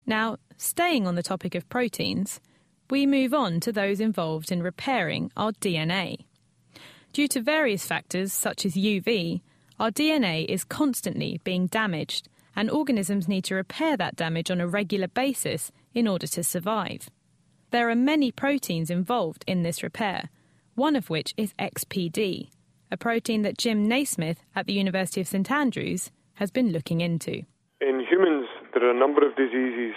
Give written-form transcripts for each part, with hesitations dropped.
Now, staying on the topic of proteins, we move on to those involved in repairing our DNA. Due to various factors such as UV, our DNA is constantly being damaged, and organisms need to repair that damage on a regular basis in order to survive. There are many proteins involved in this repair, one of which is XPD, a protein that Jim Naismith at the University of St Andrews has been looking into. In humans, there are a number of diseases.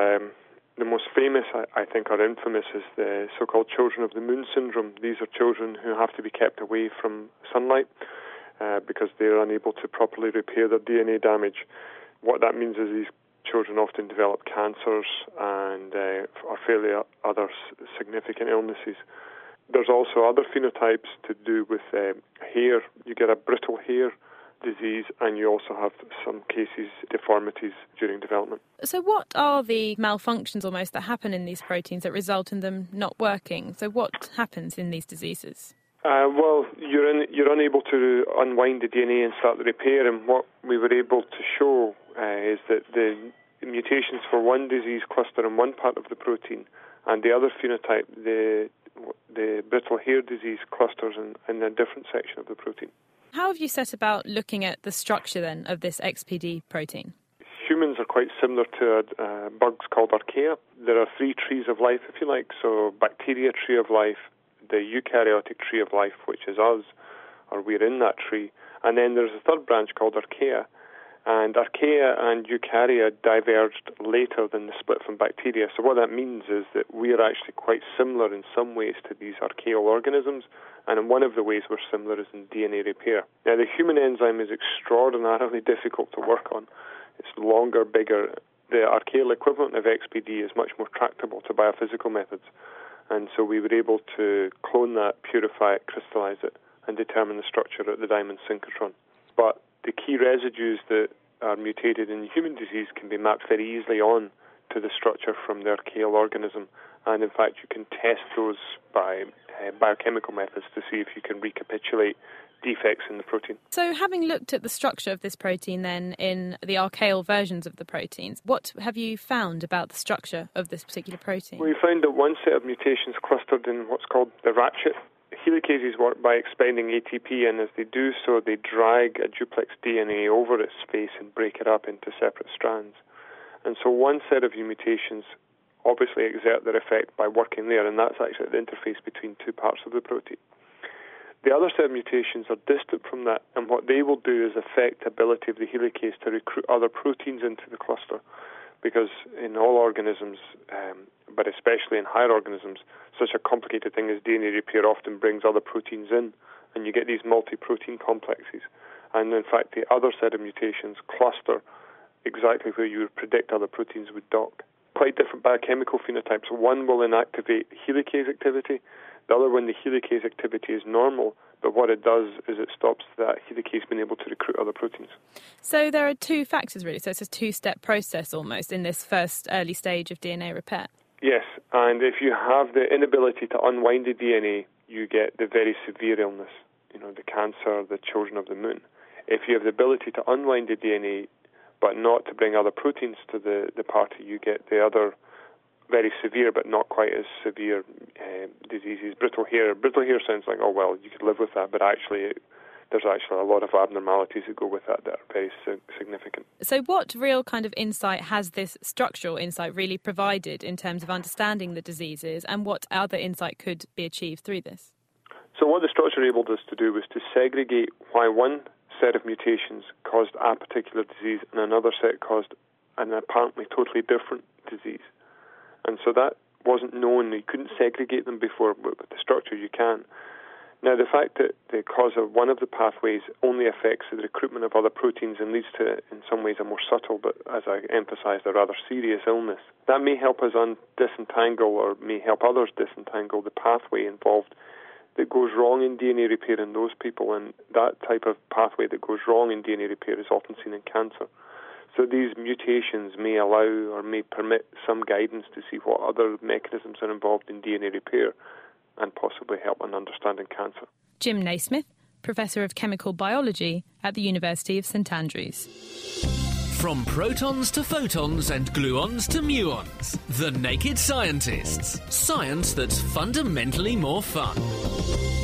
The most famous, I think, or infamous, is the so-called Children of the Moon syndrome. These are children who have to be kept away from sunlight because they're unable to properly repair their DNA damage. What that means is these children often develop cancers and or fairly other significant illnesses. There's also other phenotypes to do with hair. You get a brittle hair disease, and you also have some cases deformities during development. So what are the malfunctions almost that happen in these proteins that result in them not working? So what happens in these diseases? Well, you're unable to unwind the DNA and start the repair, and what we were able to show is that the mutations for one disease cluster in one part of the protein, and the other phenotype, the brittle hair disease, clusters in a different section of the protein. How have you set about looking at the structure then of this XPD protein? Humans are quite similar to bugs called archaea. There are three trees of life, if you like. So bacteria tree of life, the eukaryotic tree of life, which is us, or we're in that tree. And then there's a third branch called archaea. And archaea and eukarya diverged later than the split from bacteria. So what that means is that we are actually quite similar in some ways to these archaeal organisms, and in one of the ways we're similar is in DNA repair. Now, the human enzyme is extraordinarily difficult to work on. It's longer, bigger. The archaeal equivalent of XPD is much more tractable to biophysical methods, and so we were able to clone that, purify it, crystallize it, and determine the structure at the diamond synchrotron. But the key residues that are mutated in human disease can be mapped very easily on to the structure from the archaeal organism, and in fact you can test those by biochemical methods to see if you can recapitulate defects in the protein. So having looked at the structure of this protein then in the archaeal versions of the proteins, what have you found about the structure of this particular protein? We found that one set of mutations clustered in what's called the ratchet. Helicases work by expending ATP, and as they do so, they drag a duplex DNA over its face and break it up into separate strands. And so one set of mutations obviously exert their effect by working there, and that's actually the interface between two parts of the protein. The other set of mutations are distant from that, and what they will do is affect the ability of the helicase to recruit other proteins into the cluster, because in all organisms, but especially in higher organisms, such a complicated thing as DNA repair often brings other proteins in, and you get these multi-protein complexes. And in fact, the other set of mutations cluster exactly where you would predict other proteins would dock. Quite different biochemical phenotypes. One will inactivate helicase activity. The other one, the helicase activity is normal, but what it does is it stops that helicase being able to recruit other proteins. So there are two factors really, so it's a two-step process almost in this first early stage of DNA repair. Yes, and if you have the inability to unwind the DNA, you get the very severe illness, the cancer, the Children of the Moon. If you have the ability to unwind the DNA, but not to bring other proteins to the party, you get the other very severe but not quite as severe diseases. Brittle hair sounds like, oh well, you could live with that, but actually there's actually a lot of abnormalities that go with that are very significant. So what real kind of insight has this structural insight really provided in terms of understanding the diseases, and what other insight could be achieved through this? So what the structure enabled us to do was to segregate why one set of mutations caused a particular disease and another set caused an apparently totally different disease. And so that wasn't known. You couldn't segregate them before, but with the structure you can. Now, the fact that the cause of one of the pathways only affects the recruitment of other proteins and leads to, in some ways, a more subtle, but as I emphasized, a rather serious illness, that may help us disentangle, or may help others disentangle, the pathway involved that goes wrong in DNA repair in those people, and that type of pathway that goes wrong in DNA repair is often seen in cancer. So these mutations may allow or may permit some guidance to see what other mechanisms are involved in DNA repair and possibly help in understanding cancer. Jim Naismith, Professor of Chemical Biology at the University of St Andrews. From protons to photons and gluons to muons. The Naked Scientists. Science that's fundamentally more fun.